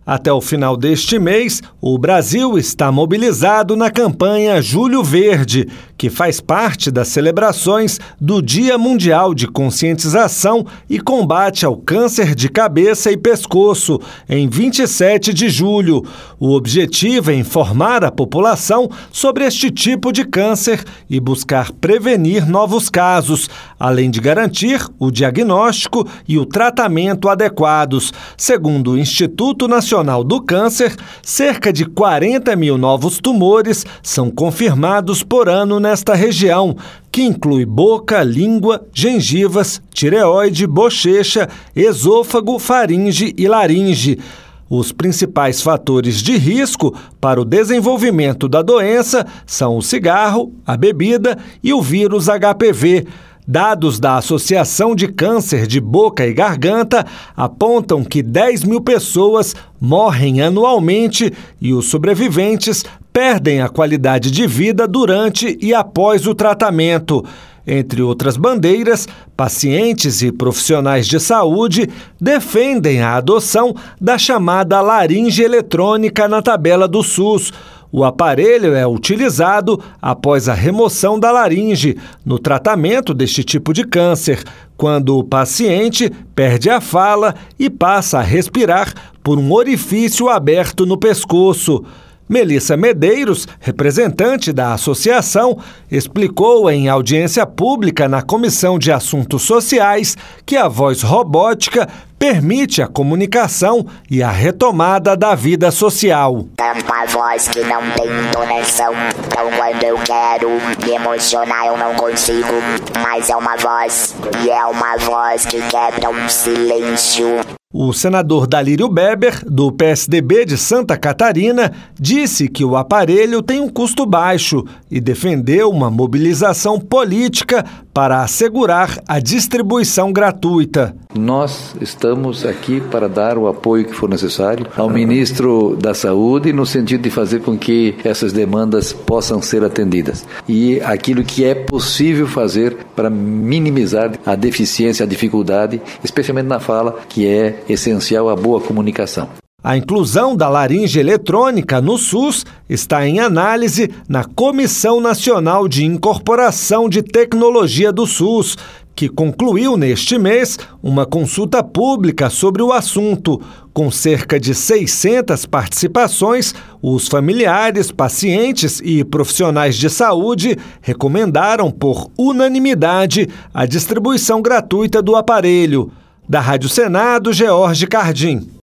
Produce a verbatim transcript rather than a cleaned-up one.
Até o final deste mês, o Brasil está mobilizado na campanha Julho Verde, que faz parte das celebrações do Dia Mundial de Conscientização e Combate ao Câncer de Cabeça e Pescoço, em vinte e sete de julho. O objetivo é informar a população sobre este tipo de câncer e buscar prevenir novos casos, além de garantir o diagnóstico e o tratamento adequados. Segundo o Instituto Nacional do Câncer, cerca de quarenta mil novos tumores são confirmados por ano nesta região, que inclui boca, língua, gengivas, tireoide, bochecha, esôfago, faringe e laringe. Os principais fatores de risco para o desenvolvimento da doença são o cigarro, a bebida e o vírus H P V. Dados da Associação de Câncer de Boca e Garganta apontam que dez mil pessoas morrem anualmente e os sobreviventes perdem a qualidade de vida durante e após o tratamento. Entre outras bandeiras, pacientes e profissionais de saúde defendem a adoção da chamada laringe eletrônica na tabela do SUS. O aparelho é utilizado após a remoção da laringe, no tratamento deste tipo de câncer, quando o paciente perde a fala e passa a respirar por um orifício aberto no pescoço. Melissa Medeiros, representante da associação, explicou em audiência pública na Comissão de Assuntos Sociais que a voz robótica permite a comunicação e a retomada da vida social. É uma voz que não tem entonação, então quando eu quero me emocionar eu não consigo, mas é uma voz, e é uma voz que quebra um silêncio. O senador Dalírio Beber, do P S D B de Santa Catarina, disse que o aparelho tem um custo baixo e defendeu uma mobilização política para assegurar a distribuição gratuita. Nós estamos aqui para dar o apoio que for necessário ao ministro da Saúde, no sentido de fazer com que essas demandas possam ser atendidas. E aquilo que é possível fazer para minimizar a deficiência, a dificuldade, especialmente na fala, que é essencial a boa comunicação. A inclusão da laringe eletrônica no SUS está em análise na Comissão Nacional de Incorporação de Tecnologia do SUS, que concluiu neste mês uma consulta pública sobre o assunto. Com cerca de seiscentas participações, os familiares, pacientes e profissionais de saúde recomendaram por unanimidade a distribuição gratuita do aparelho. Da Rádio Senado, George Cardim.